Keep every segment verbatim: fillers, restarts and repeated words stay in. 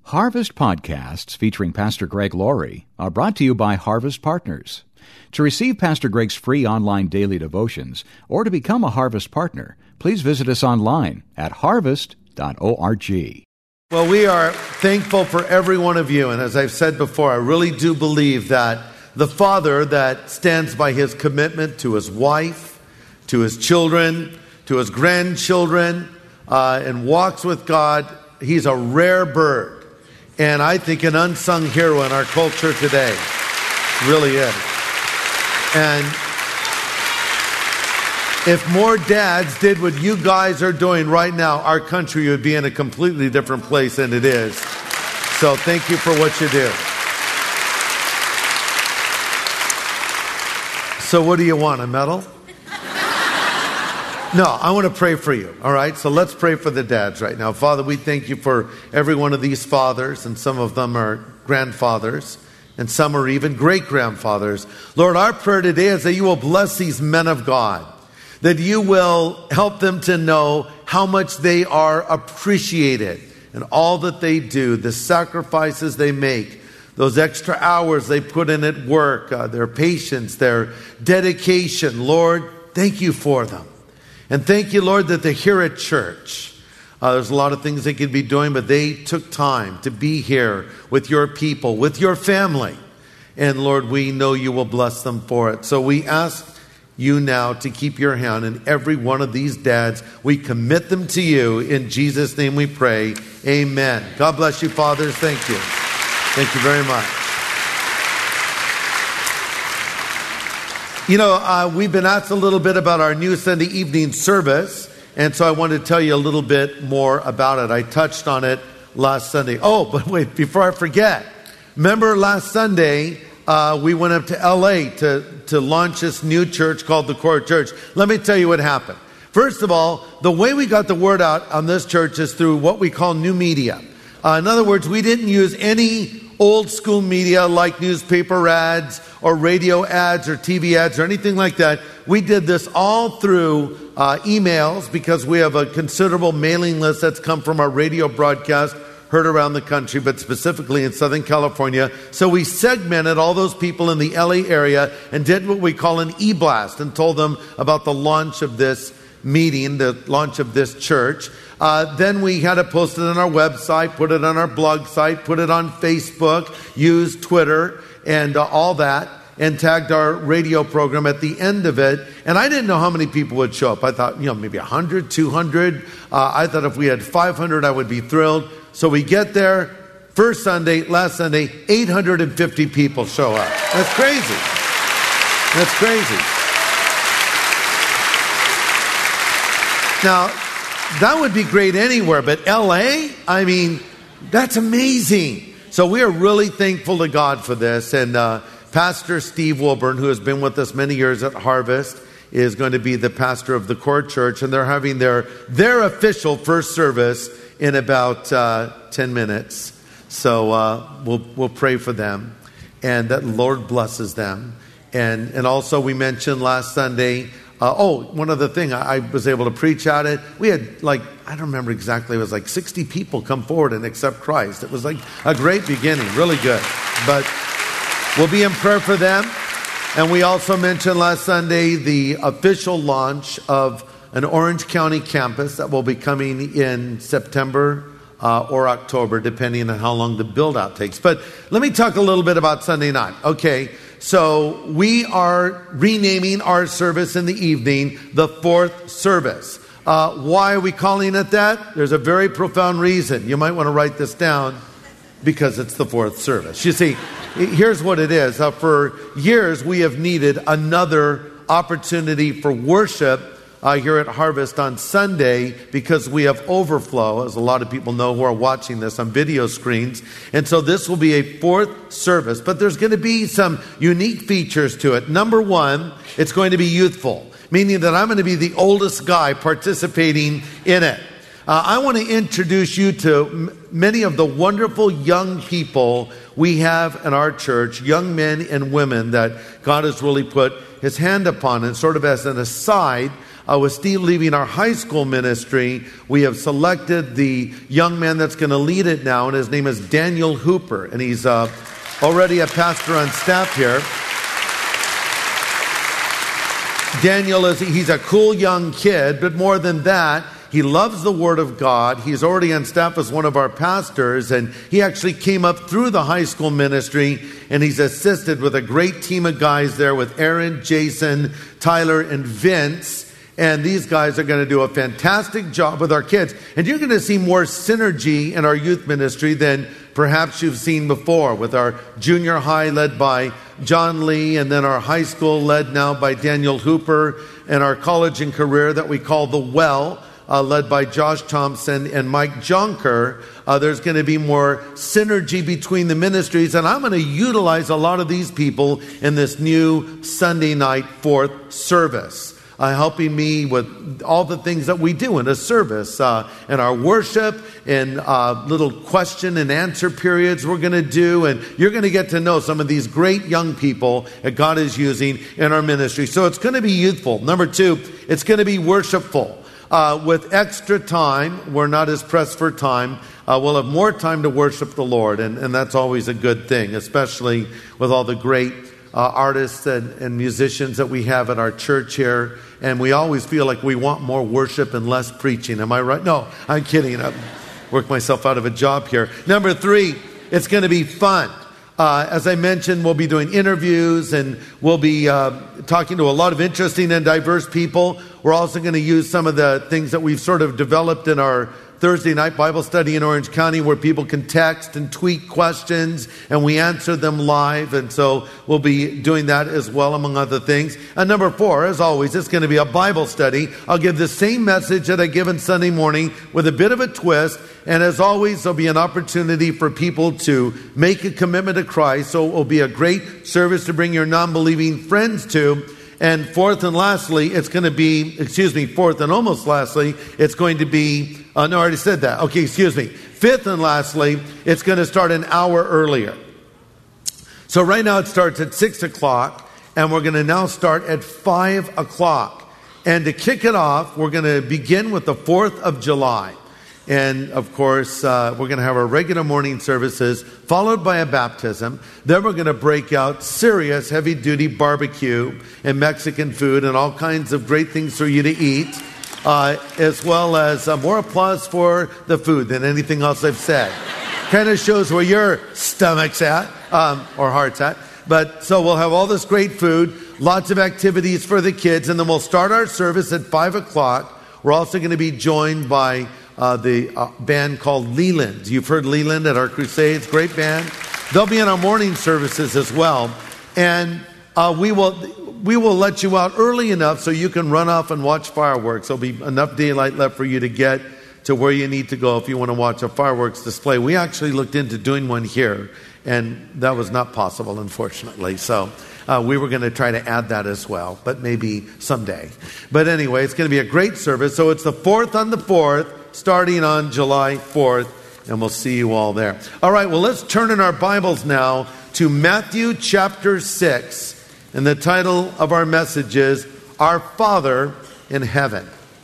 Harvest podcasts featuring Pastor Greg Laurie are brought to you by Harvest Partners. To receive Pastor Greg's free online daily devotions or to become a Harvest partner, please visit us online at harvest dot org. Well, we are thankful for every one of you, and as I've said before, I really do believe that the father that stands by his commitment to his wife, to his children, to his grandchildren, uh, and walks with God, he's a rare bird. And I think an unsung hero in our culture today. Really is. And if more dads did what you guys are doing right now, our country would be in a completely different place than it is. So thank you for what you do. So what do you want, a medal? No, I want to pray for you, all right? So let's pray for the dads right now. Father, we thank you for every one of these fathers, and some of them are grandfathers, and some are even great-grandfathers. Lord, our prayer today is that you will bless these men of God, that you will help them to know how much they are appreciated and all that they do, the sacrifices they make, those extra hours they put in at work, uh, their patience, their dedication. Lord, thank you for them. And thank you, Lord, that they're here at church. Uh, there's a lot of things they could be doing, but they took time to be here with your people, with your family. And Lord, we know you will bless them for it. So we ask you now to keep your hand in every one of these dads. We commit them to you. In Jesus' name we pray. Amen. God bless you, fathers. Thank you. Thank you very much. You know, uh, we've been asked a little bit about our new Sunday evening service, and so I want to tell you a little bit more about it. I touched on it last Sunday. Oh, but wait, before I forget, remember last Sunday, uh, we went up to L A to, to launch this new church called the Core Church. Let me tell you what happened. First of all, the way we got the word out on this church is through what we call new media. Uh, in other words, we didn't use any old school media like newspaper ads or radio ads or T V ads or anything like that. We did this all through uh, emails because we have a considerable mailing list that's come from our radio broadcast, heard around the country, but specifically in Southern California. So we segmented all those people in the L A area and did what we call an e-blast and told them about the launch of this meeting, the launch of this church. Uh, then we had to post it on our website, put it on our blog site, put it on Facebook, use Twitter and uh, all that, and tagged our radio program at the end of it. And I didn't know how many people would show up. I thought, you know, maybe one hundred, two hundred. Uh, I thought if we had five hundred, I would be thrilled. So we get there, first Sunday, last Sunday, eight hundred fifty people show up. That's crazy. That's crazy. Now, that would be great anywhere, but L A, I mean, that's amazing. So we are really thankful to God for this. And uh, Pastor Steve Wilburn, who has been with us many years at Harvest, is going to be the pastor of the Core Church. And they're having their, their official first service in about uh, ten minutes. So uh, we'll, we'll pray for them and that the Lord blesses them. And, and also we mentioned last Sunday, Uh, oh, one other thing, I, I was able to preach at it. We had like, I don't remember exactly, it was like sixty people come forward and accept Christ. It was like a great beginning, really good. But we'll be in prayer for them. And we also mentioned last Sunday the official launch of an Orange County campus that will be coming in September uh, or October, depending on how long the build-out takes. But let me talk a little bit about Sunday night. Okay. So we are renaming our service in the evening the fourth service. Uh, why are we calling it that? There's a very profound reason. You might want to write this down because it's the fourth service. You see, here's what it is. Uh, for years, we have needed another opportunity for worship uh, here at Harvest on Sunday because we have overflow, as a lot of people know who are watching this on video screens. And so this will be a fourth service, but there's going to be some unique features to it. Number one, it's going to be youthful, meaning that I'm going to be the oldest guy participating in it. Uh, I want to introduce you to m- many of the wonderful young people we have in our church, young men and women that God has really put his hand upon. And sort of as an aside, Uh, with Steve leaving our high school ministry, we have selected the young man that's going to lead it now, and his name is Daniel Hooper, and he's uh, already a pastor on staff here. Daniel is, he's a cool young kid, but more than that, he loves the Word of God. He's already on staff as one of our pastors, and he actually came up through the high school ministry, and he's assisted with a great team of guys there with Aaron, Jason, Tyler, and Vince. And these guys are going to do a fantastic job with our kids. And you're going to see more synergy in our youth ministry than perhaps you've seen before, with our junior high led by John Lee, and then our high school led now by Daniel Hooper, and our college and career that we call The Well, uh, led by Josh Thompson and Mike Jonker. Uh, there's going to be more synergy between the ministries, and I'm going to utilize a lot of these people in this new Sunday night fourth service. Uh, helping me with all the things that we do in a service, uh, in our worship, in uh, little question and answer periods we're going to do. And you're going to get to know some of these great young people that God is using in our ministry. So it's going to be youthful. Number two, it's going to be worshipful. Uh, with extra time, we're not as pressed for time. Uh, we'll have more time to worship the Lord. And, and that's always a good thing, especially with all the great Uh, artists and, and musicians that we have at our church here. And we always feel like we want more worship and less preaching. Am I right? No, I'm kidding. I've worked myself out of a job here. Number three, it's going to be fun. Uh, as I mentioned, we'll be doing interviews, and we'll be uh, talking to a lot of interesting and diverse people. We're also going to use some of the things that we've sort of developed in our Thursday night Bible study in Orange County, where people can text and tweet questions and we answer them live. And so we'll be doing that as well, among other things. And number four, as always, it's going to be a Bible study. I'll give the same message that I give on Sunday morning with a bit of a twist. And as always, there'll be an opportunity for people to make a commitment to Christ. So it will be a great service to bring your non-believing friends to. And fourth and lastly, it's going to be, excuse me, fourth and almost lastly, it's going to be, uh, no, I already said that. Okay, excuse me. Fifth and lastly, it's going to start an hour earlier. So right now it starts at six o'clock, and we're going to now start at five o'clock. And to kick it off, we're going to begin with the fourth of July. And, of course, uh, we're going to have our regular morning services, followed by a baptism. Then we're going to break out serious, heavy-duty barbecue and Mexican food and all kinds of great things for you to eat, uh, as well as uh, more applause for the food than anything else I've said. Kind of shows where your stomach's at, um, or heart's at. But so we'll have all this great food, lots of activities for the kids, and then we'll start our service at five o'clock. We're also going to be joined by Uh, the uh, band called Leland. You've heard Leland at our crusades, great band. They'll be in our morning services as well, and uh, we will we will let you out early enough so you can run off and watch fireworks. There'll be enough daylight left for you to get to where you need to go if you want to watch a fireworks display. We actually looked into doing one here, and that was not possible, unfortunately. So uh, we were going to try to add that as well, but maybe someday. But anyway, it's going to be a great service. So it's the fourth on the fourth. Starting on July fourth, and we'll see you all there. All right, well, let's turn in our Bibles now to Matthew chapter six, and the title of our message is, Our Father in Heaven.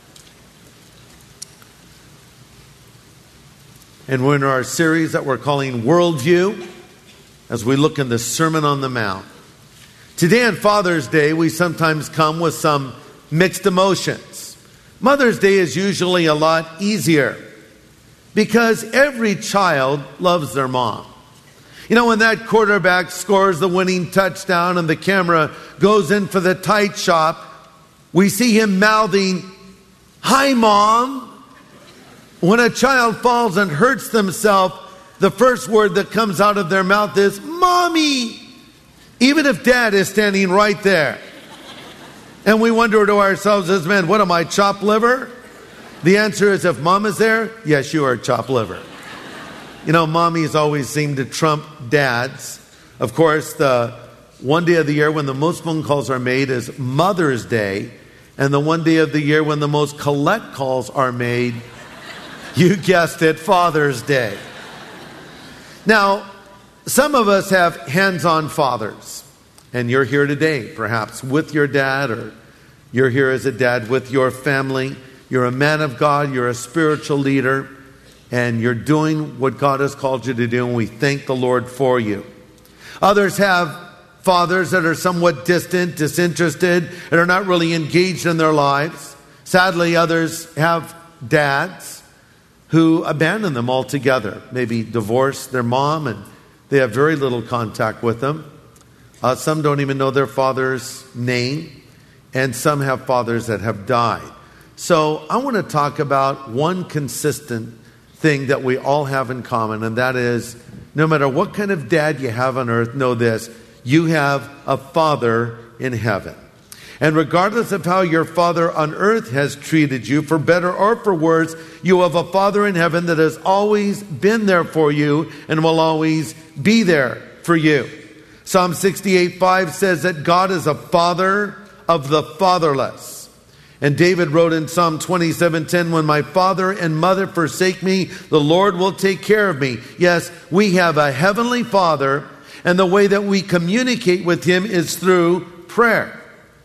And we're in our series that we're calling Worldview, as we look in the Sermon on the Mount. Today on Father's Day, we sometimes come with some mixed emotions. Mother's Day is usually a lot easier because every child loves their mom. You know, when that quarterback scores the winning touchdown and the camera goes in for the tight shot, we see him mouthing, "Hi, Mom." When a child falls and hurts themselves, the first word that comes out of their mouth is, "Mommy," even if Dad is standing right there. And we wonder to ourselves as men, what am I, chopped liver? The answer is, if Mom is there, yes, you are chopped liver. You know, mommies always seem to trump dads. Of course, the one day of the year when the most phone calls are made is Mother's Day. And the one day of the year when the most collect calls are made, you guessed it, Father's Day. Now, some of us have hands-on fathers. And you're here today, perhaps with your dad, or You're here as a dad with your family. You're a man of God. You're a spiritual leader. And you're doing what God has called you to do. And we thank the Lord for you. Others have fathers that are somewhat distant, disinterested, and are not really engaged in their lives. Sadly, others have dads who abandon them altogether. Maybe divorce their mom and they have very little contact with them. Uh, some don't even know their father's name. And some have fathers that have died. So I want to talk about one consistent thing that we all have in common. And that is, no matter what kind of dad you have on earth, know this: you have a Father in heaven. And regardless of how your father on earth has treated you, for better or for worse, you have a Father in heaven that has always been there for you and will always be there for you. Psalm sixty-eight five says that God is a father of the fatherless. And David wrote in Psalm twenty-seven ten, when my father and mother forsake me, the Lord will take care of me. Yes, we have a heavenly Father, and the way that we communicate with him is through prayer.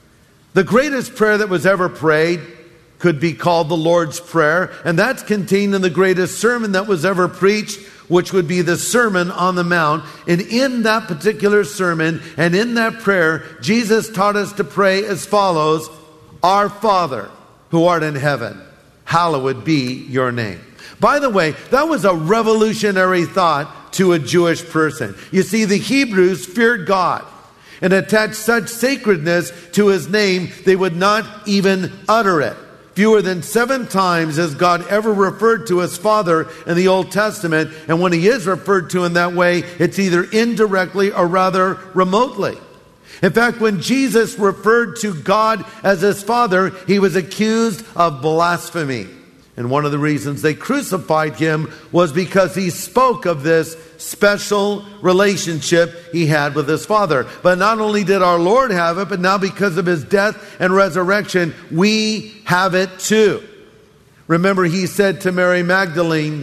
The greatest prayer that was ever prayed could be called the Lord's Prayer, and that's contained in the greatest sermon that was ever preached, which would be the Sermon on the Mount. And in that particular sermon and in that prayer, Jesus taught us to pray as follows: Our Father, who art in heaven, hallowed be your name. By the way, that was a revolutionary thought to a Jewish person. You see, the Hebrews feared God and attached such sacredness to his name, they would not even utter it. Fewer than seven times has God ever referred to his Father in the Old Testament. And when he is referred to in that way, it's either indirectly or rather remotely. In fact, when Jesus referred to God as his Father, he was accused of blasphemy. And one of the reasons they crucified him was because he spoke of this special relationship he had with his Father. But not only did our Lord have it, but now because of his death and resurrection, we have it too. Remember, he said to Mary Magdalene,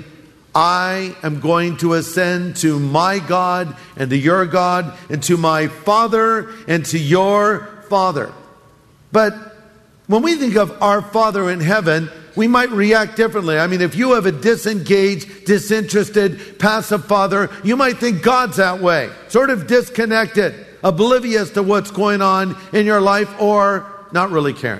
I am going to ascend to my God and to your God and to my Father and to your Father. But when we think of our Father in heaven, we might react differently. I mean, if you have a disengaged, disinterested, passive father, you might think God's that way, sort of disconnected, oblivious to what's going on in your life, or not really caring.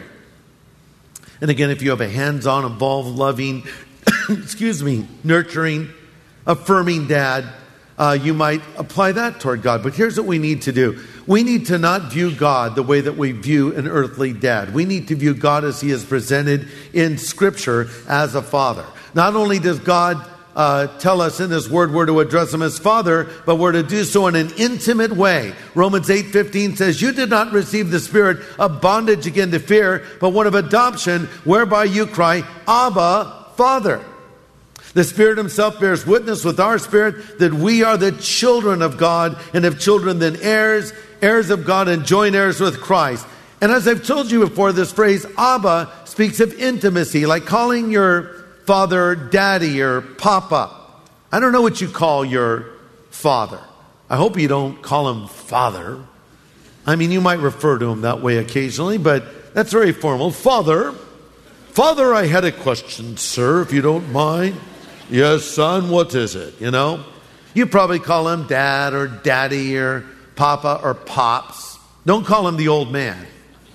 And again, if you have a hands-on, involved, loving, excuse me, nurturing, affirming dad, uh, you might apply that toward God. But here's what we need to do. We need to not view God the way that we view an earthly dad. We need to view God as he is presented in Scripture as a father. Not only does God uh, tell us in his word we're to address him as Father, but we're to do so in an intimate way. Romans eight fifteen says, you did not receive the spirit of bondage again to fear, but one of adoption, whereby you cry, Abba, Father. The Spirit himself bears witness with our spirit that we are the children of God, and if children, then heirs, heirs of God, and joint heirs with Christ. And as I've told you before, this phrase, Abba, speaks of intimacy, like calling your father daddy or papa. I don't know what you call your father. I hope you don't call him father. I mean, you might refer to him that way occasionally, but that's very formal. Father, Father, I had a question, sir, if you don't mind. Yes, son, what is it? You know, you probably call him dad or daddy or papa or pops. Don't call him the old man.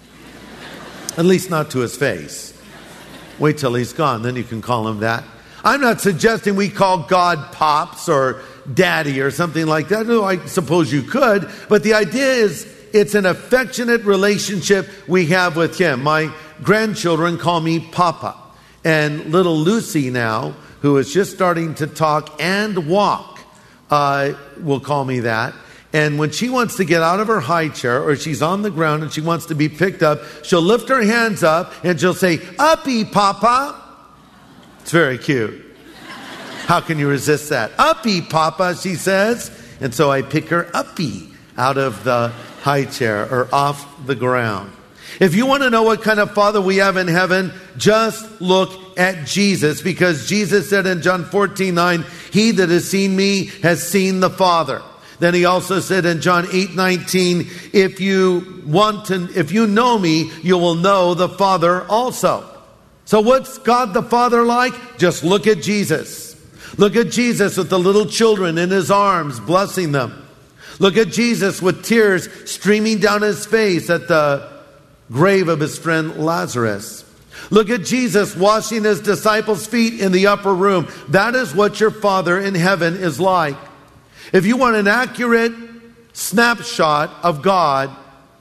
At least not to his face. Wait till he's gone, then you can call him that. I'm not suggesting we call God pops or daddy or something like that. No, I suppose you could. But the idea is it's an affectionate relationship we have with him. My grandchildren call me Papa. And little Lucy now, who is just starting to talk and walk, uh, will call me that. And when she wants to get out of her high chair or she's on the ground and she wants to be picked up, she'll lift her hands up and she'll say, Uppy, Papa. It's very cute. How can you resist that? Uppy, Papa, she says. And so I pick her uppy out of the high chair or off the ground. If you want to know what kind of Father we have in heaven, just look at Jesus, because Jesus said in John fourteen nine, he that has seen me has seen the Father. Then he also said in John eight nineteen, if you want to, if you know me, you will know the Father also. So what's God the Father like? Just look at Jesus. Look at Jesus with the little children in his arms, blessing them. Look at Jesus with tears streaming down his face at the grave of his friend Lazarus. Look at Jesus washing his disciples' feet in the upper room. That is what your Father in heaven is like. If you want an accurate snapshot of God,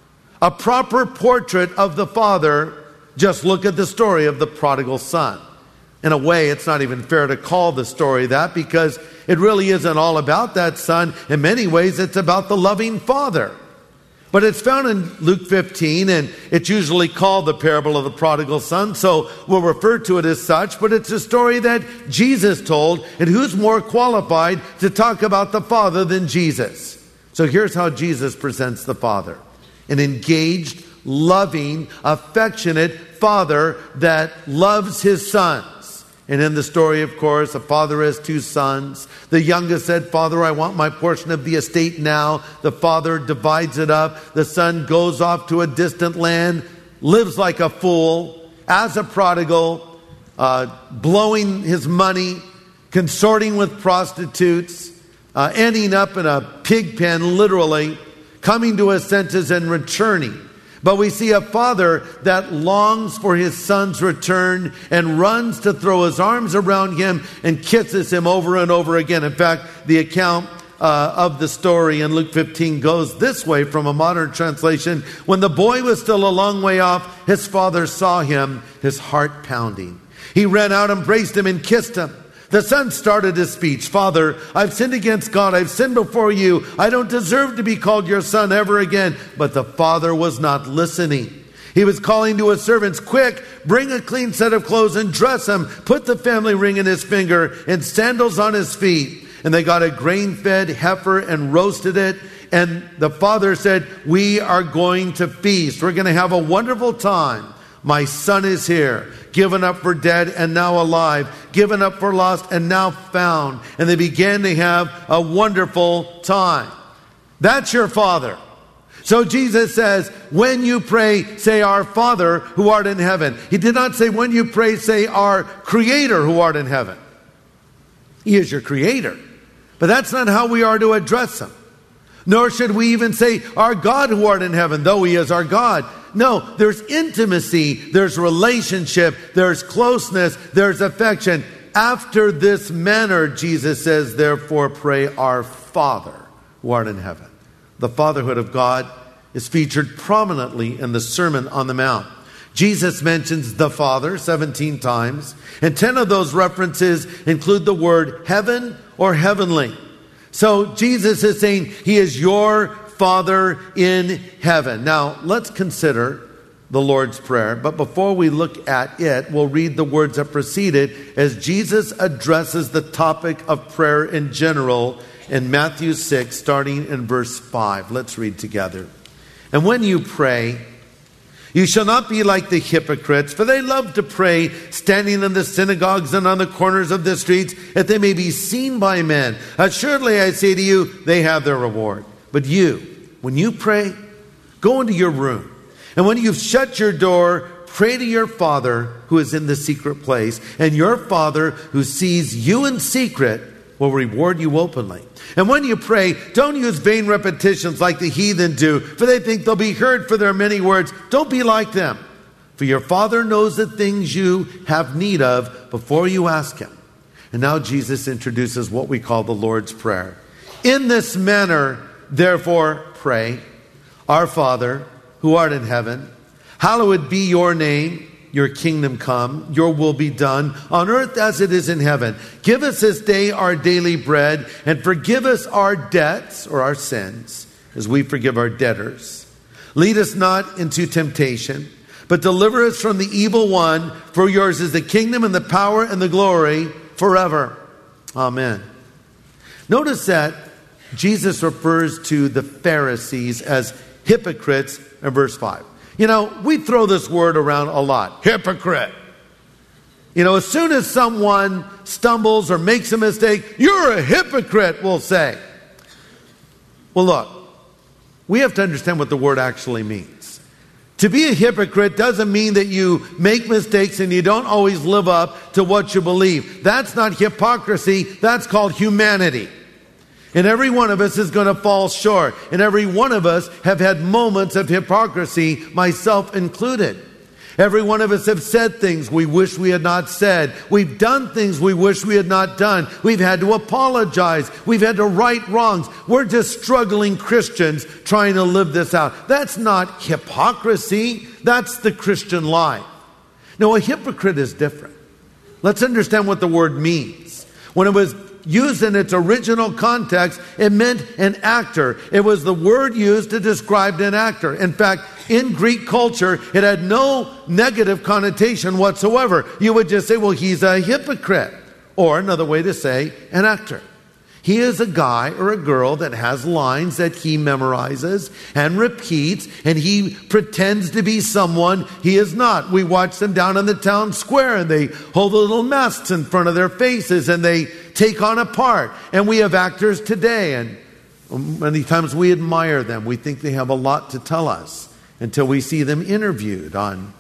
a proper portrait of the Father, just look at the story of the prodigal son. In a way, it's not even fair to call the story that, because it really isn't all about that son. In many ways, it's about the loving Father. But it's found in Luke fifteen, and it's usually called the parable of the prodigal son, so we'll refer to it as such. But it's a story that Jesus told, and who's more qualified to talk about the Father than Jesus? So here's how Jesus presents the Father. An engaged, loving, affectionate Father that loves his sons. And in the story, of course, a father has two sons. The youngest said, Father, I want my portion of the estate now. The father divides it up. The son goes off to a distant land, lives like a fool, as a prodigal, uh, blowing his money, consorting with prostitutes, uh, ending up in a pig pen, literally, coming to his senses and returning. But we see a father that longs for his son's return and runs to throw his arms around him and kisses him over and over again. In fact, the account uh, of the story in Luke fifteen goes this way from a modern translation. When the boy was still a long way off, his father saw him, his heart pounding. He ran out, embraced him, and kissed him. The son started his speech. Father, I've sinned against God. I've sinned before you. I don't deserve to be called your son ever again. But the father was not listening. He was calling to his servants, quick, bring a clean set of clothes and dress him. Put the family ring in his finger and sandals on his feet. And they got a grain-fed heifer and roasted it. And the father said, we are going to feast. We're going to have a wonderful time. My son is here, given up for dead and now alive, given up for lost and now found. And they began to have a wonderful time. That's your Father. So Jesus says, when you pray, say, our Father who art in heaven. He did not say, when you pray, say, our Creator who art in heaven. He is your Creator. But that's not how we are to address him. Nor should we even say, our God who art in heaven, though he is our God. No, there's intimacy, there's relationship, there's closeness, there's affection. After this manner, Jesus says, therefore pray our Father who art in heaven. The fatherhood of God is featured prominently in the Sermon on the Mount. Jesus mentions the Father seventeen times, and ten of those references include the word heaven or heavenly. So Jesus is saying he is your Father in heaven. Now, let's consider the Lord's Prayer. But before we look at it, we'll read the words that precede it as Jesus addresses the topic of prayer in general in Matthew six, starting in verse five. Let's read together. And when you pray, you shall not be like the hypocrites, for they love to pray, standing in the synagogues and on the corners of the streets, that they may be seen by men. Assuredly, I say to you, they have their reward. But you, when you pray, go into your room. And when you've shut your door, pray to your Father who is in the secret place. And your Father who sees you in secret will reward you openly. And when you pray, don't use vain repetitions like the heathen do, for they think they'll be heard for their many words. Don't be like them, for your Father knows the things you have need of before you ask him. And now Jesus introduces what we call the Lord's Prayer. In this manner, therefore, pray, our Father who art in heaven, hallowed be your name. Your kingdom come, your will be done on earth as it is in heaven. Give us this day our daily bread, and forgive us our debts or our sins as we forgive our debtors. Lead us not into temptation, but deliver us from the evil one. For yours is the kingdom and the power and the glory forever. Amen. Notice that Jesus refers to the Pharisees as hypocrites in verse five. You know, we throw this word around a lot. Hypocrite. You know, as soon as someone stumbles or makes a mistake, you're a hypocrite, we'll say. Well, look, we have to understand what the word actually means. To be a hypocrite doesn't mean that you make mistakes and you don't always live up to what you believe. That's not hypocrisy. That's called humanity. And every one of us is going to fall short. And every one of us have had moments of hypocrisy, myself included. Every one of us have said things we wish we had not said. We've done things we wish we had not done. We've had to apologize. We've had to right wrongs. We're just struggling Christians trying to live this out. That's not hypocrisy. That's the Christian life. Now, a hypocrite is different. Let's understand what the word means. When it was used in its original context, it meant an actor. It was the word used to describe an actor. In fact, in Greek culture, it had no negative connotation whatsoever. You would just say, well, he's a hypocrite. Or another way to say, an actor. He is a guy or a girl that has lines that he memorizes and repeats, and he pretends to be someone he is not. We watch them down in the town square, and they hold the little masks in front of their faces, and they take on a part. And we have actors today, and many times we admire them. We think they have a lot to tell us until we see them interviewed on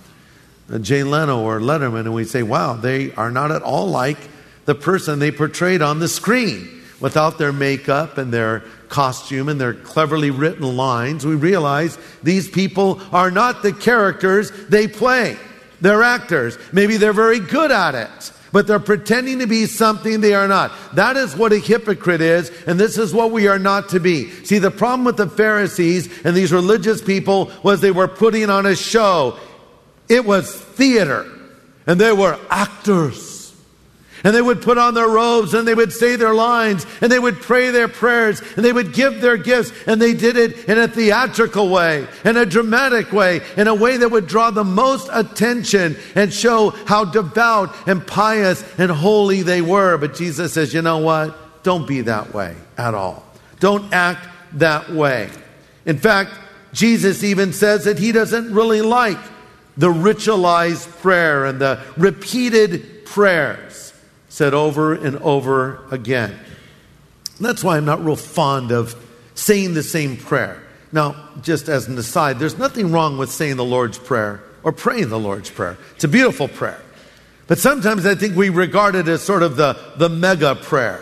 Jay Leno or Letterman, and we say, wow, they are not at all like the person they portrayed on the screen. Without their makeup and their costume and their cleverly written lines, we realize these people are not the characters they play. They're actors. Maybe they're very good at it, but they're pretending to be something they are not. That is what a hypocrite is, and this is what we are not to be. See, the problem with the Pharisees and these religious people was they were putting on a show. It was theater, and they were actors. And they would put on their robes, and they would say their lines, and they would pray their prayers, and they would give their gifts, and they did it in a theatrical way, in a dramatic way, in a way that would draw the most attention and show how devout and pious and holy they were. But Jesus says, you know what? Don't be that way at all. Don't act that way. In fact, Jesus even says that he doesn't really like the ritualized prayer and the repeated prayers said over and over again. That's why I'm not real fond of saying the same prayer. Now, just as an aside, there's nothing wrong with saying the Lord's Prayer or praying the Lord's Prayer. It's a beautiful prayer. But sometimes I think we regard it as sort of the, the mega prayer,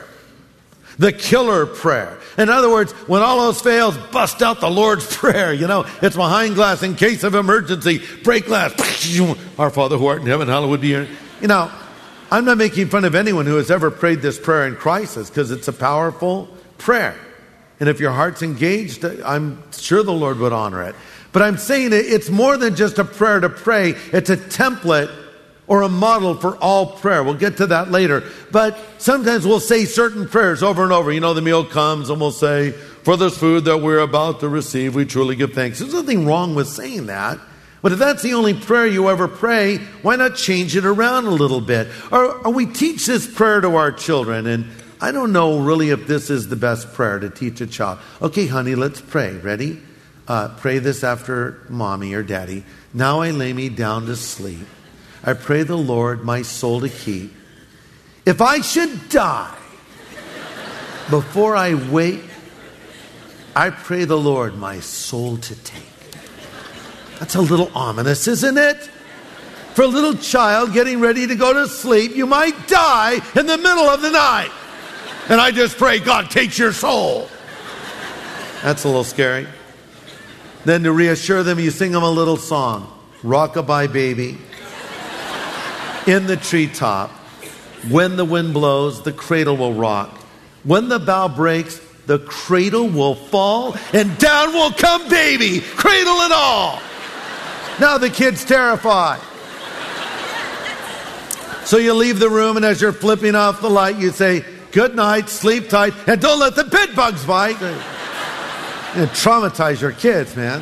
the killer prayer. In other words, when all else fails, bust out the Lord's Prayer. You know, it's behind glass in case of emergency. Break glass. Our Father who art in heaven, hallowed be your... You know, I'm not making fun of anyone who has ever prayed this prayer in crisis, because it's a powerful prayer. And if your heart's engaged, I'm sure the Lord would honor it. But I'm saying it's more than just a prayer to pray. It's a template or a model for all prayer. We'll get to that later. But sometimes we'll say certain prayers over and over. You know, the meal comes and we'll say, for this food that we're about to receive, we truly give thanks. There's nothing wrong with saying that. But if that's the only prayer you ever pray, why not change it around a little bit? Or, or we teach this prayer to our children, and I don't know really if this is the best prayer to teach a child. Okay, honey, let's pray. Ready? Uh, pray this after mommy or daddy. Now I lay me down to sleep. I pray the Lord my soul to keep. If I should die before I wake, I pray the Lord my soul to take. That's a little ominous, isn't it? For a little child getting ready to go to sleep, you might die in the middle of the night. And I just pray, God takes your soul. That's a little scary. Then to reassure them, you sing them a little song. Rock-a-bye baby. In the treetop. When the wind blows, the cradle will rock. When the bough breaks, the cradle will fall. And down will come baby, cradle and all. Now the kid's terrified. So you leave the room, and as you're flipping off the light, you say, good night, sleep tight, and don't let the bed bugs bite. You traumatize your kids, man.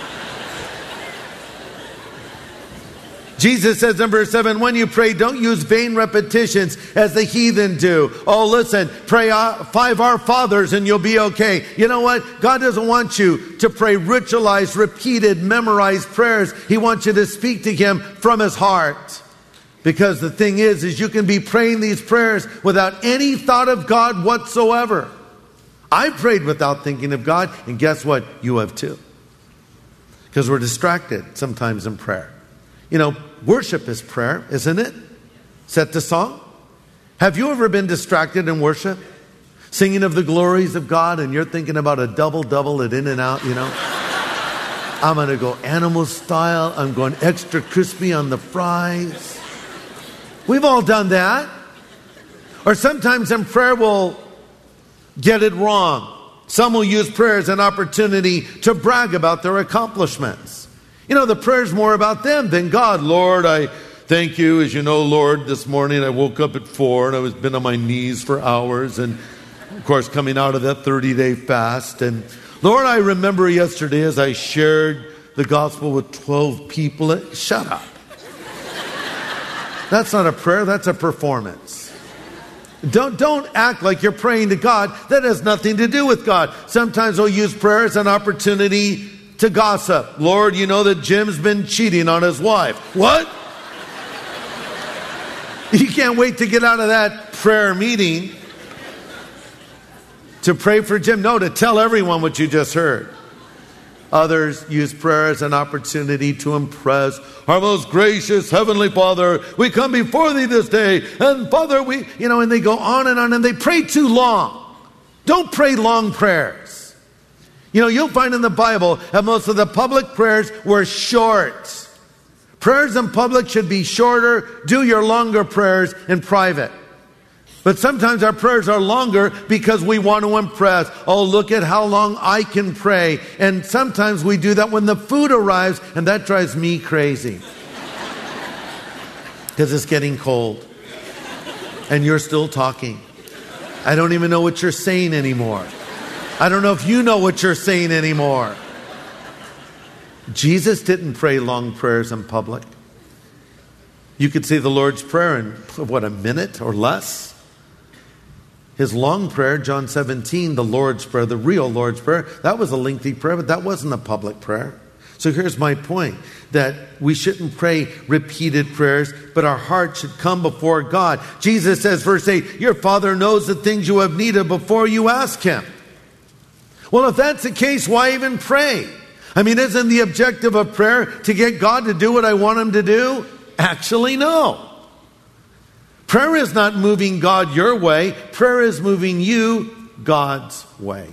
Jesus says in verse seven, when you pray, don't use vain repetitions as the heathen do. Oh, listen, pray five Our Fathers and you'll be okay. You know what? God doesn't want you to pray ritualized, repeated, memorized prayers. He wants you to speak to Him from His heart. Because the thing is, is you can be praying these prayers without any thought of God whatsoever. I prayed without thinking of God, and guess what? You have too. Because we're distracted sometimes in prayer. You know, worship is prayer, isn't it? Set the song. Have you ever been distracted in worship? Singing of the glories of God, and you're thinking about a double-double at In-N-Out, you know? I'm going to go animal style. I'm going extra crispy on the fries. We've all done that. Or sometimes in prayer we'll get it wrong. Some will use prayer as an opportunity to brag about their accomplishments. You know, the prayer's more about them than God. Lord, I thank you. As you know, Lord, this morning I woke up at four and I was been on my knees for hours. And of course, coming out of that thirty-day fast. And Lord, I remember yesterday as I shared the gospel with twelve people. Shut up. That's not a prayer, that's a performance. Don't, don't act like you're praying to God. That has nothing to do with God. Sometimes we'll use prayer as an opportunity to gossip. Lord, you know that Jim's been cheating on his wife. What? You can't wait to get out of that prayer meeting to pray for Jim. No, to tell everyone what you just heard. Others use prayer as an opportunity to impress our most gracious Heavenly Father. We come before thee this day. And Father, we, you know, and they go on and on and they pray too long. Don't pray long prayers. You know, you'll find in the Bible that most of the public prayers were short. Prayers in public should be shorter. Do your longer prayers in private. But sometimes our prayers are longer because we want to impress. Oh, look at how long I can pray. And sometimes we do that when the food arrives, and that drives me crazy. Because it's getting cold. And you're still talking. I don't even know what you're saying anymore. I don't know if you know what you're saying anymore. Jesus didn't pray long prayers in public. You could say the Lord's Prayer in, what, a minute or less? His long prayer, John seventeen, the Lord's Prayer, the real Lord's Prayer, that was a lengthy prayer, but that wasn't a public prayer. So here's my point, that we shouldn't pray repeated prayers, but our heart should come before God. Jesus says, verse eight, your Father knows the things you have need of before you ask Him. Well, if that's the case, why even pray? I mean, isn't the objective of prayer to get God to do what I want Him to do? Actually, no. Prayer is not moving God your way. Prayer is moving you God's way.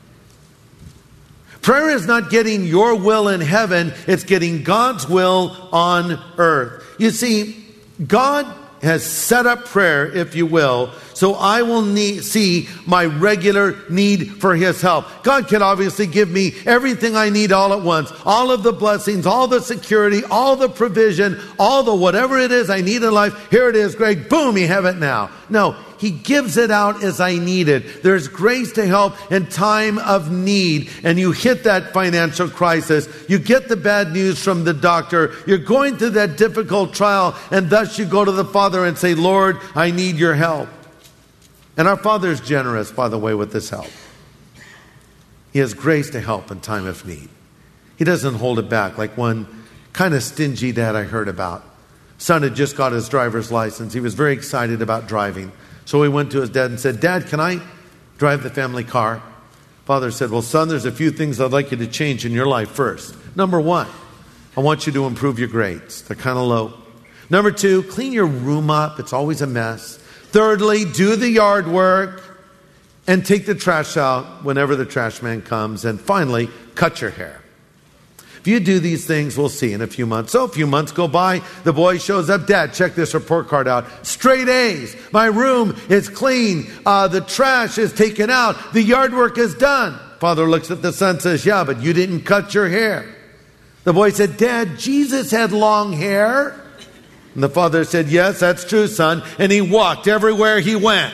Prayer is not getting your will in heaven. It's getting God's will on earth. You see, God has set up prayer, if you will, so I will need, see my regular need for His help. God can obviously give me everything I need all at once. All of the blessings, all the security, all the provision, all the whatever it is I need in life. Here it is, Greg. Boom, you have it now. No, He gives it out as I need it. There's grace to help in time of need. And you hit that financial crisis. You get the bad news from the doctor. You're going through that difficult trial. And thus you go to the Father and say, Lord, I need your help. And our Father is generous, by the way, with this help. He has grace to help in time of need. He doesn't hold it back like one kind of stingy dad I heard about. Son had just got his driver's license. He was very excited about driving. So he went to his dad and said, Dad, can I drive the family car? Father said, well, son, there's a few things I'd like you to change in your life first. Number one, I want you to improve your grades. They're kind of low. Number two, clean your room up. It's always a mess. Thirdly, do the yard work and take the trash out whenever the trash man comes. And finally, cut your hair. If you do these things, we'll see in a few months. So a few months go by, the boy shows up. Dad, check this report card out. Straight A's. My room is clean. Uh, the trash is taken out. The yard work is done. Father looks at the son and says, yeah, but you didn't cut your hair. The boy said, Dad, Jesus had long hair. And the father said, yes, that's true, son. And he walked everywhere he went.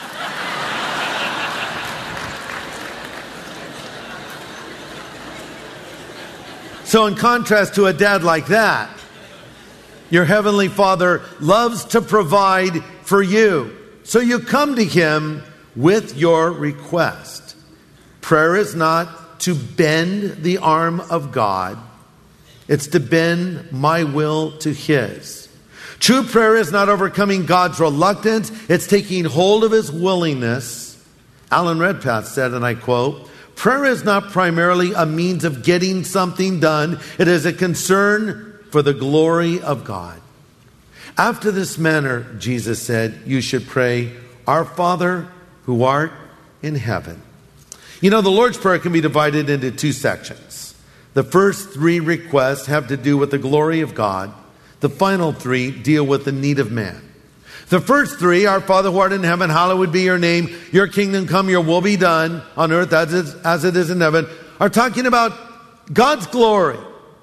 So in contrast to a dad like that, your heavenly Father loves to provide for you. So you come to Him with your request. Prayer is not to bend the arm of God. It's to bend my will to His. True prayer is not overcoming God's reluctance. It's taking hold of His willingness Alan Redpath said, and I quote, "Prayer is not primarily a means of getting something done. It is a concern for the glory of God. After this manner," Jesus said, "you should pray, 'Our Father who art in heaven.'" You know, the Lord's Prayer can be divided into two sections. The first three requests have to do with the glory of God. The final three deal with the need of man. The first three, "Our Father who art in heaven, hallowed be your name. Your kingdom come, your will be done on earth as it is, as it is in heaven," are talking about God's glory.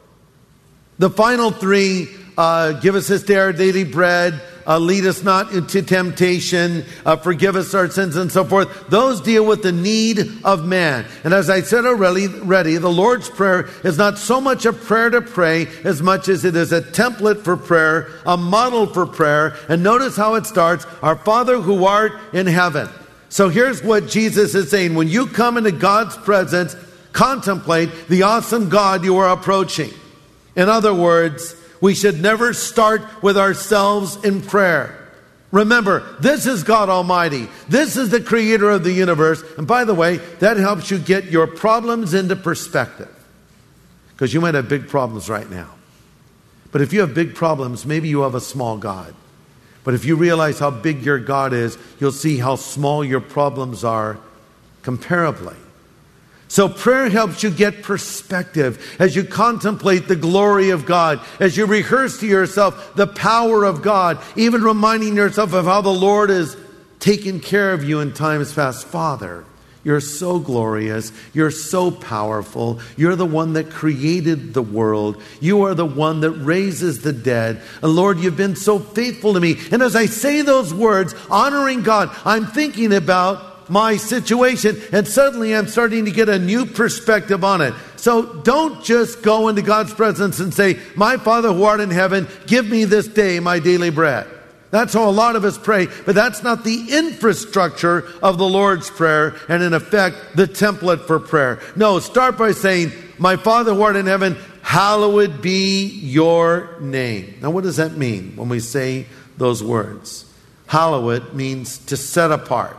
The final three, uh, "Give us this day our daily bread, uh, lead us not into temptation, uh, forgive us our sins," and so forth. Those deal with the need of man. And as I said already, ready, the Lord's Prayer is not so much a prayer to pray as much as it is a template for prayer, a model for prayer. And notice how it starts, "Our Father who art in heaven." So here's what Jesus is saying. When you come into God's presence, contemplate the awesome God you are approaching. In other words, we should never start with ourselves in prayer. Remember, this is God Almighty. This is the creator of the universe. And by the way, that helps you get your problems into perspective. Because you might have big problems right now. But if you have big problems, maybe you have a small God. But if you realize how big your God is, you'll see how small your problems are comparably. So prayer helps you get perspective as you contemplate the glory of God, as you rehearse to yourself the power of God, even reminding yourself of how the Lord has taken care of you in times past. Father, you're so glorious. You're so powerful. You're the one that created the world. You are the one that raises the dead. And Lord, you've been so faithful to me. And as I say those words, honoring God, I'm thinking about my situation, and suddenly I'm starting to get a new perspective on it. So don't just go into God's presence and say, "My Father who art in heaven, give me this day my daily bread." That's how a lot of us pray, but that's not the infrastructure of the Lord's Prayer and, in effect, the template for prayer. No, start by saying, "My Father who art in heaven, hallowed be your name." Now, what does that mean when we say those words? Hallowed means to set apart.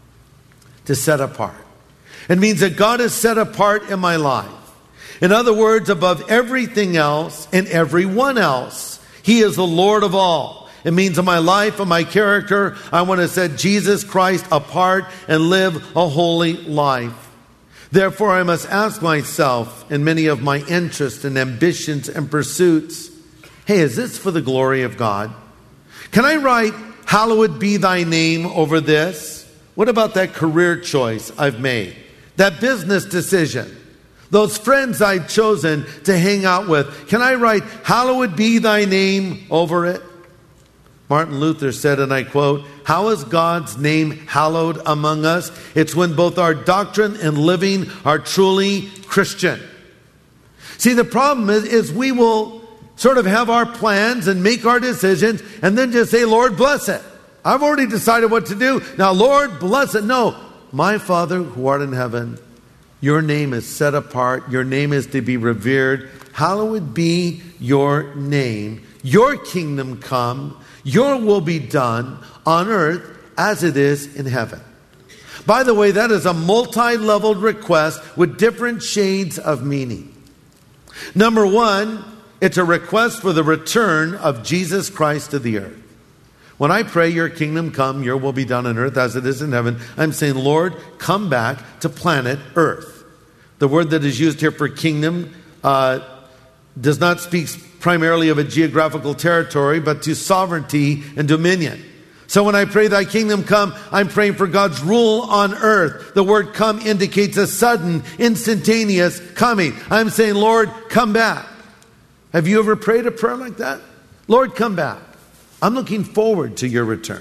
To set apart. It means that God is set apart in my life. In other words, above everything else and everyone else, He is the Lord of all. It means in my life and my character, I want to set Jesus Christ apart and live a holy life. Therefore, I must ask myself in many of my interests and ambitions and pursuits, hey, is this for the glory of God? Can I write, "Hallowed be thy name" over this? What about that career choice I've made? That business decision? Those friends I've chosen to hang out with? Can I write, "Hallowed be thy name" over it? Martin Luther said, and I quote, "How is God's name hallowed among us? It's when both our doctrine and living are truly Christian." See, the problem is, is we will sort of have our plans and make our decisions and then just say, "Lord, bless it. I've already decided what to do. Now, Lord, bless it." No. "My Father who art in heaven, your name is set apart. Your name is to be revered. Hallowed be your name. Your kingdom come. Your will be done on earth as it is in heaven." By the way, that is a multi-leveled request with different shades of meaning. Number one, it's a request for the return of Jesus Christ to the earth. When I pray, "Your kingdom come, your will be done on earth as it is in heaven," I'm saying, "Lord, come back to planet Earth." The word that is used here for kingdom uh, does not speak primarily of a geographical territory, but to sovereignty and dominion. So when I pray, "Thy kingdom come," I'm praying for God's rule on earth. The word "come" indicates a sudden, instantaneous coming. I'm saying, "Lord, come back." Have you ever prayed a prayer like that? "Lord, come back. I'm looking forward to your return."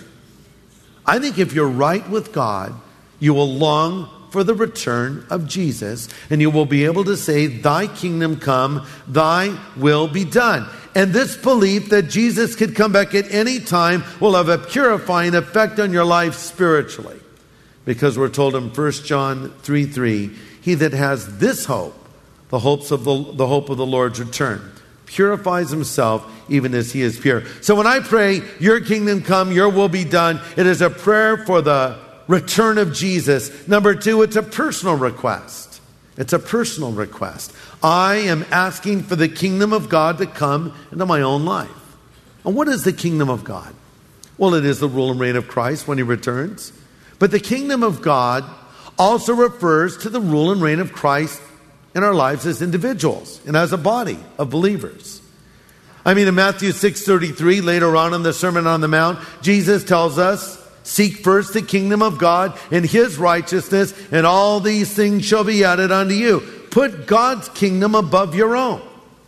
I think if you're right with God, you will long for the return of Jesus, and you will be able to say, "Thy kingdom come, thy will be done." And this belief that Jesus could come back at any time will have a purifying effect on your life spiritually. Because we're told in First John three three, "He that has this hope," the hopes of the, the hope of the Lord's return, "purifies himself even as he is pure." So when I pray, "Your kingdom come, your will be done," it is a prayer for the return of Jesus. Number two, it's a personal request. It's a personal request. I am asking for the kingdom of God to come into my own life. And what is the kingdom of God? Well, it is the rule and reign of Christ when he returns. But the kingdom of God also refers to the rule and reign of Christ in our lives as individuals and as a body of believers. I mean, in Matthew six thirty-three, later on in the Sermon on the Mount, Jesus tells us, seek first the kingdom of God and his righteousness, and all these things shall be added unto you. Put God's kingdom above your own.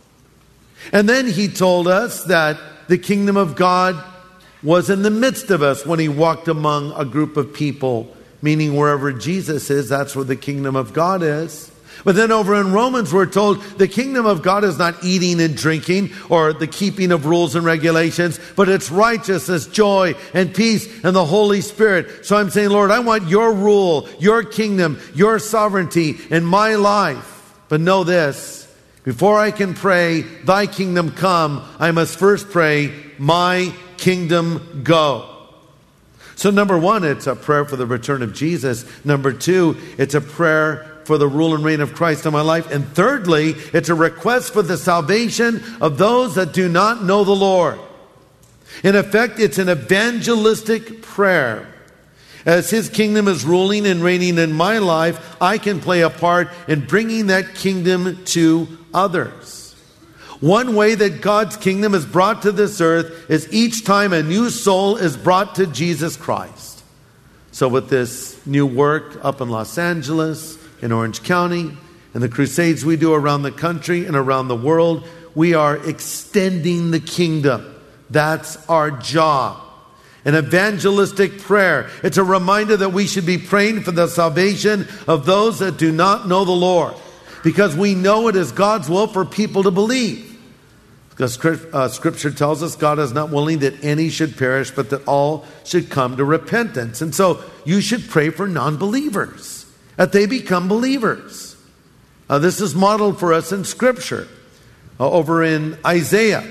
And then he told us that the kingdom of God was in the midst of us when he walked among a group of people, meaning wherever Jesus is, that's where the kingdom of God is. But then over in Romans, we're told the kingdom of God is not eating and drinking or the keeping of rules and regulations, but it's righteousness, joy, and peace and the Holy Spirit. So I'm saying, Lord, I want your rule, your kingdom, your sovereignty in my life. But know this, before I can pray, thy kingdom come, I must first pray, my kingdom go. So number one, it's a prayer for the return of Jesus. Number two, it's a prayer for the rule and reign of Christ in my life. And thirdly, it's a request for the salvation of those that do not know the Lord. In effect, it's an evangelistic prayer. As his kingdom is ruling and reigning in my life, I can play a part in bringing that kingdom to others. One way that God's kingdom is brought to this earth is each time a new soul is brought to Jesus Christ. So with this new work up in Los Angeles, in Orange County, and the crusades we do around the country and around the world, we are extending the kingdom. That's our job. An evangelistic prayer. It's a reminder that we should be praying for the salvation of those that do not know the Lord, because we know it is God's will for people to believe. Because Scripture tells us God is not willing that any should perish, but that all should come to repentance. And so you should pray for non-believers, that they become believers. Uh, this is modeled for us in Scripture. Uh, over in Isaiah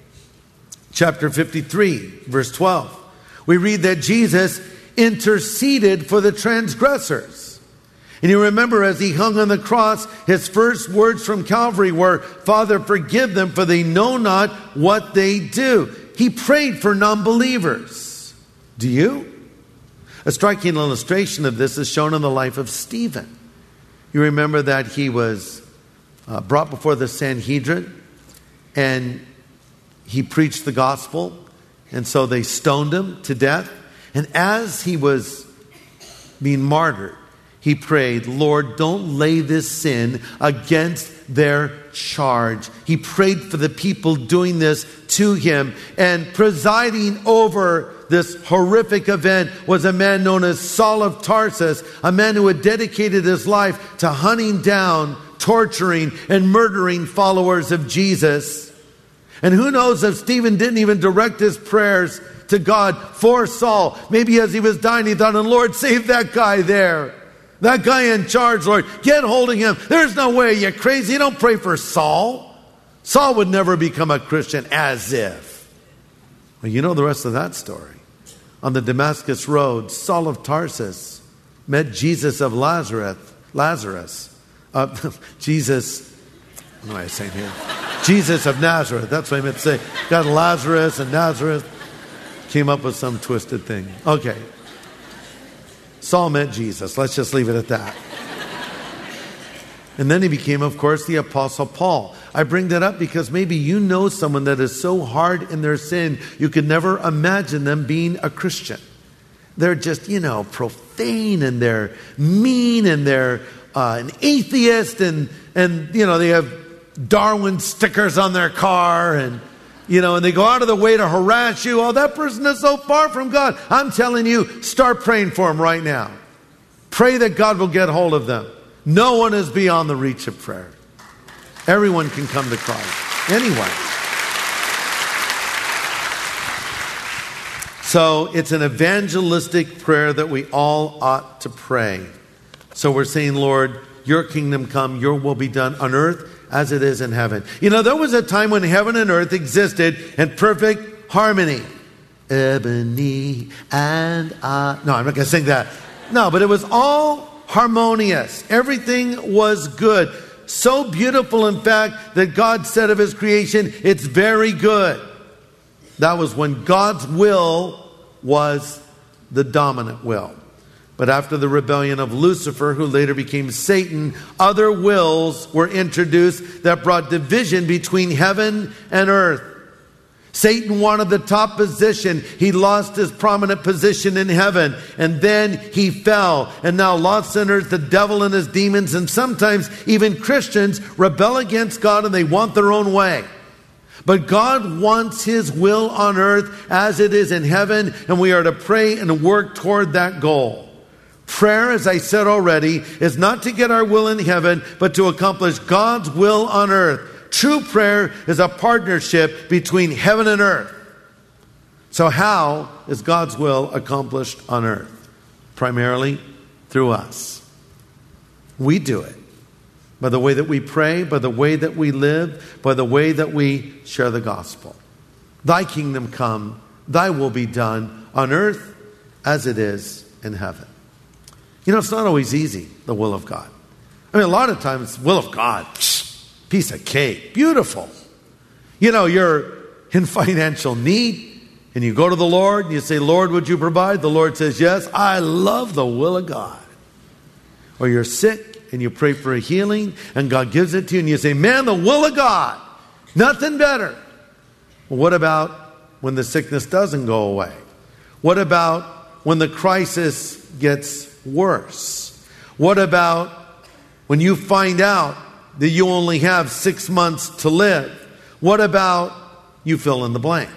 chapter fifty-three, verse twelve. We read that Jesus interceded for the transgressors. And you remember as he hung on the cross, his first words from Calvary were, Father, forgive them, for they know not what they do. He prayed for non-believers. Do you? A striking illustration of this is shown in the life of Stephen. You remember that he was uh, brought before the Sanhedrin, and he preached the gospel. And so they stoned him to death. And as he was being martyred, he prayed, Lord, don't lay this sin against their charge. He prayed for the people doing this to him. And presiding over this horrific event was a man known as Saul of Tarsus, a man who had dedicated his life to hunting down, torturing, and murdering followers of Jesus. And who knows if Stephen didn't even direct his prayers to God for Saul. Maybe as he was dying, he thought, Lord, save that guy there. That guy in charge, Lord. Get hold of him. There's no way. You're crazy. You don't pray for Saul. Saul would never become a Christian, as if. Well, you know the rest of that story. On the Damascus Road, Saul of Tarsus met Jesus of Lazarus. Lazarus. Uh, Jesus... What am I saying here? Jesus of Nazareth. That's what I meant to say. Got Lazarus and Nazareth. Came up with some twisted thing. Okay. Saul met Jesus. Let's just leave it at that. And then he became, of course, the Apostle Paul. I bring that up because maybe you know someone that is so hard in their sin, you could never imagine them being a Christian. They're just, you know, profane, and they're mean, and they're uh, an atheist, and, and, you know, they have Darwin stickers on their car, and you know, and they go out of the way to harass you. Oh, that person is so far from God. I'm telling you, start praying for them right now. Pray that God will get hold of them. No one is beyond the reach of prayer. Everyone can come to Christ. Anyone. So it's an evangelistic prayer that we all ought to pray. So we're saying, Lord, your kingdom come, your will be done on earth as it is in heaven. You know, there was a time when heaven and earth existed in perfect harmony. Ebony and I... No, I'm not going to sing that. No, but it was all harmonious. Everything was good. So beautiful, in fact, that God said of his creation, it's very good. That was when God's will was the dominant will. But after the rebellion of Lucifer, who later became Satan, other wills were introduced that brought division between heaven and earth. Satan wanted the top position. He lost his prominent position in heaven. And then he fell. And now lost sinners, the devil and his demons, and sometimes even Christians rebel against God and they want their own way. But God wants his will on earth as it is in heaven. And we are to pray and work toward that goal. Prayer, as I said already, is not to get our will in heaven, but to accomplish God's will on earth. True prayer is a partnership between heaven and earth. So how is God's will accomplished on earth? Primarily through us. We do it by the way that we pray, by the way that we live, by the way that we share the gospel. Thy kingdom come, thy will be done on earth as it is in heaven. You know, it's not always easy, the will of God. I mean, a lot of times, will of God, piece of cake, beautiful. You know, you're in financial need, and you go to the Lord, and you say, Lord, would you provide? The Lord says, yes, I love the will of God. Or you're sick, and you pray for a healing, and God gives it to you, and you say, man, the will of God, nothing better. Well, what about when the sickness doesn't go away? What about when the crisis gets worse? What about when you find out that you only have six months to live? What about you fill in the blank?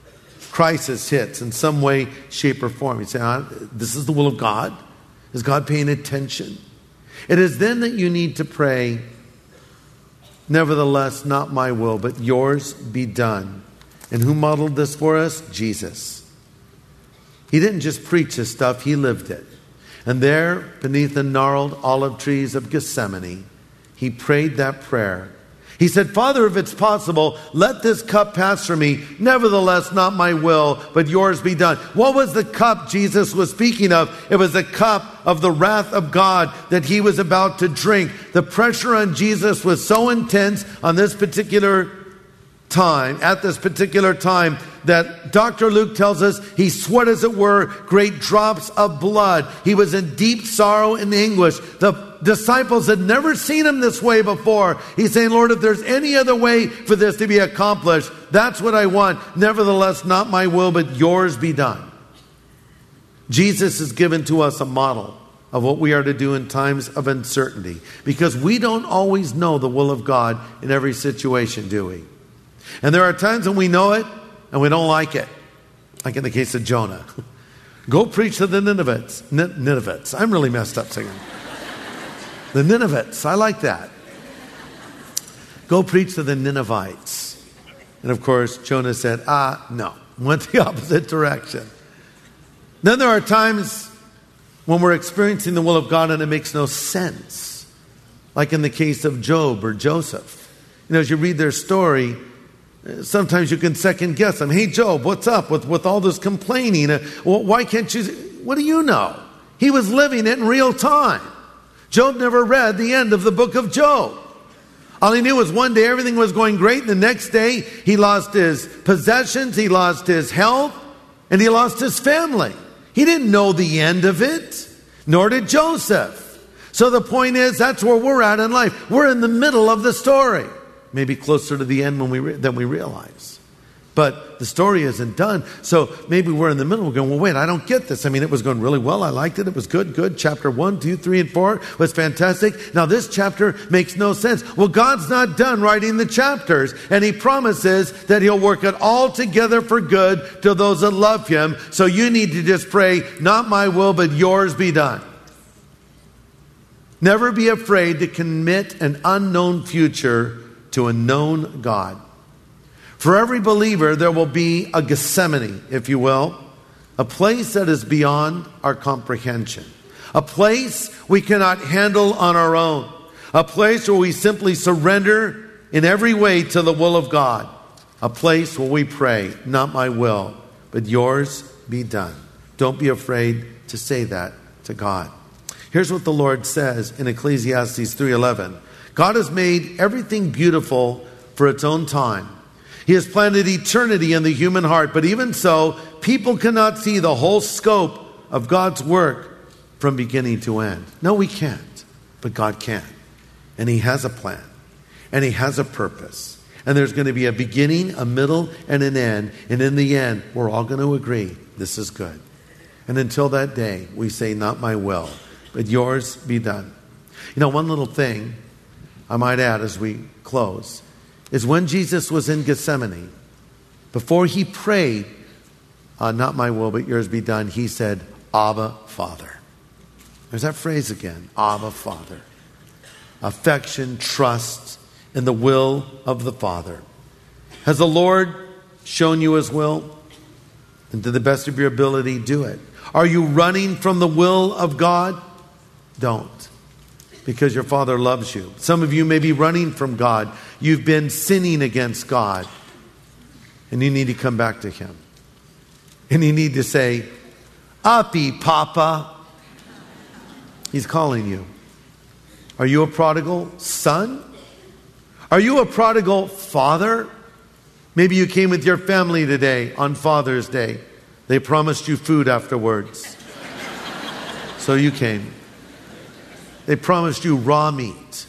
Crisis hits in some way, shape, or form. You say, ah, this is the will of God? Is God paying attention? It is then that you need to pray, nevertheless, not my will, but yours be done. And who modeled this for us? Jesus. He didn't just preach his stuff, he lived it. And there, beneath the gnarled olive trees of Gethsemane, he prayed that prayer. He said, Father, if it's possible, let this cup pass from me. Nevertheless, not my will, but yours be done. What was the cup Jesus was speaking of? It was the cup of the wrath of God that he was about to drink. The pressure on Jesus was so intense on this particular time, at this particular time, that Doctor Luke tells us he sweat, as it were, great drops of blood. He was in deep sorrow and anguish. The disciples had never seen him this way before. He's saying, Lord, if there's any other way for this to be accomplished, that's what I want. Nevertheless, not my will, but yours be done. Jesus has given to us a model of what we are to do in times of uncertainty, because we don't always know the will of God in every situation, do we? And there are times when we know it and we don't like it. Like in the case of Jonah. Go preach to the Ninevites. N- Ninevites. I'm really messed up singing. The Ninevites. I like that. Go preach to the Ninevites. And of course, Jonah said, ah, no. Went the opposite direction. Then there are times when we're experiencing the will of God and it makes no sense. Like in the case of Job or Joseph. You know, as you read their story, sometimes you can second guess them. Hey, Job, what's up with, with all this complaining? Uh, well, why can't you? What do you know? He was living it in real time. Job never read the end of the book of Job. All he knew was one day everything was going great. The next day he lost his possessions, he lost his health, and he lost his family. He didn't know the end of it, nor did Joseph. So the point is, that's where we're at in life. We're in the middle of the story. Maybe closer to the end when we re- than we realize. But the story isn't done. So maybe we're in the middle. We're going, well, wait, I don't get this. I mean, it was going really well. I liked it. It was good, good. Chapter one, two, three, and four was fantastic. Now this chapter makes no sense. Well, God's not done writing the chapters. And he promises that he'll work it all together for good to those that love him. So you need to just pray, not my will, but yours be done. Never be afraid to commit an unknown future to a known God. For every believer, there will be a Gethsemane, if you will, a place that is beyond our comprehension, a place we cannot handle on our own, a place where we simply surrender in every way to the will of God, a place where we pray, not my will, but yours be done. Don't be afraid to say that to God. Here's what the Lord says in Ecclesiastes three eleven. God has made everything beautiful for its own time. He has planted eternity in the human heart, but even so, people cannot see the whole scope of God's work from beginning to end. No, we can't, but God can. And He has a plan, and He has a purpose. And there's going to be a beginning, a middle, and an end. And in the end, we're all going to agree, this is good. And until that day, we say, not my will, but yours be done. You know, one little thing I might add as we close is when Jesus was in Gethsemane, before He prayed, uh, not my will, but yours be done, He said, Abba, Father. There's that phrase again, Abba, Father. Affection, trust in the will of the Father. Has the Lord shown you His will? And to the best of your ability, do it. Are you running from the will of God? Don't. Because your Father loves you. Some of you may be running from God. You've been sinning against God. And you need to come back to Him. And you need to say, Uppy, Papa. He's calling you. Are you a prodigal son? Are you a prodigal father? Maybe you came with your family today on Father's Day. They promised you food afterwards. So you came. They promised you raw meat.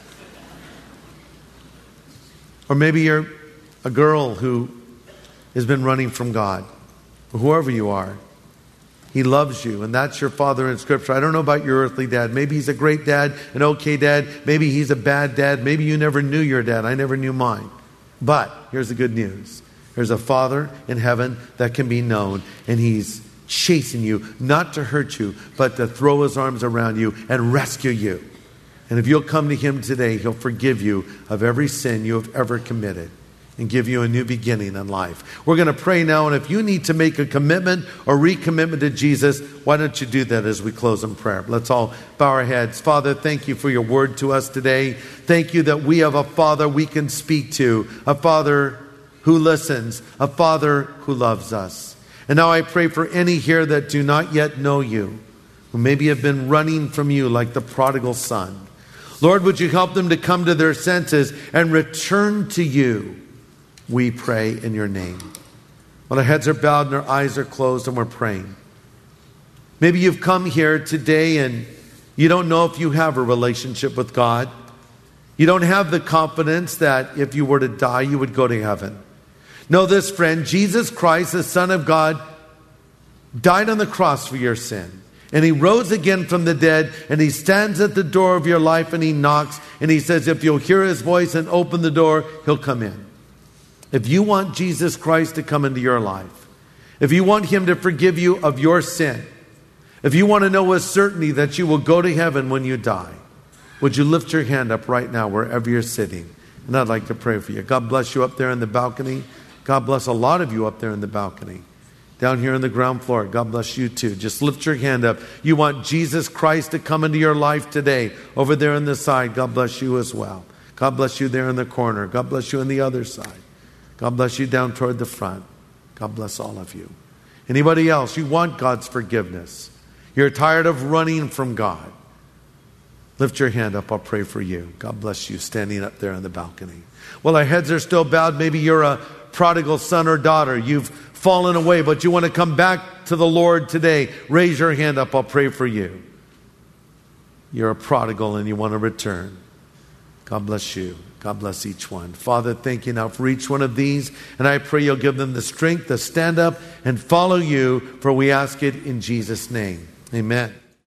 Or maybe you're a girl who has been running from God. Or whoever you are. He loves you, and that's your father in Scripture. I don't know about your earthly dad. Maybe he's a great dad, an okay dad. Maybe he's a bad dad. Maybe you never knew your dad. I never knew mine. But here's the good news. There's a Father in heaven that can be known, and He's chasing you, not to hurt you, but to throw His arms around you and rescue you. And if you'll come to Him today, He'll forgive you of every sin you have ever committed and give you a new beginning in life. We're going to pray now, and if you need to make a commitment or recommitment to Jesus, why don't you do that as we close in prayer? Let's all bow our heads. Father, thank you for your word to us today. Thank you that we have a Father we can speak to, a Father who listens, a Father who loves us. And now I pray for any here that do not yet know you, who maybe have been running from you like the prodigal son. Lord, would you help them to come to their senses and return to you? We pray in your name. While our heads are bowed and our eyes are closed and we're praying. Maybe you've come here today and you don't know if you have a relationship with God. You don't have the confidence that if you were to die, you would go to heaven. Know this, friend, Jesus Christ, the Son of God, died on the cross for your sin. And He rose again from the dead, and He stands at the door of your life and He knocks, and He says, if you'll hear His voice and open the door, He'll come in. If you want Jesus Christ to come into your life, if you want Him to forgive you of your sin, if you want to know with certainty that you will go to heaven when you die, would you lift your hand up right now wherever you're sitting? And I'd like to pray for you. God bless you up there in the balcony. God bless a lot of you up there in the balcony. Down here on the ground floor, God bless you too. Just lift your hand up. You want Jesus Christ to come into your life today. Over there on the side, God bless you as well. God bless you there in the corner. God bless you on the other side. God bless you down toward the front. God bless all of you. Anybody else, you want God's forgiveness. You're tired of running from God. Lift your hand up. I'll pray for you. God bless you standing up there on the balcony. Well, our heads are still bowed. Maybe you're a prodigal son or daughter. You've fallen away, but you want to come back to the Lord today. Raise your hand up. I'll pray for you. You're a prodigal and you want to return. God bless you. God bless each one. Father, thank you now for each one of these. And I pray you'll give them the strength to stand up and follow you, for we ask it in Jesus' name. Amen.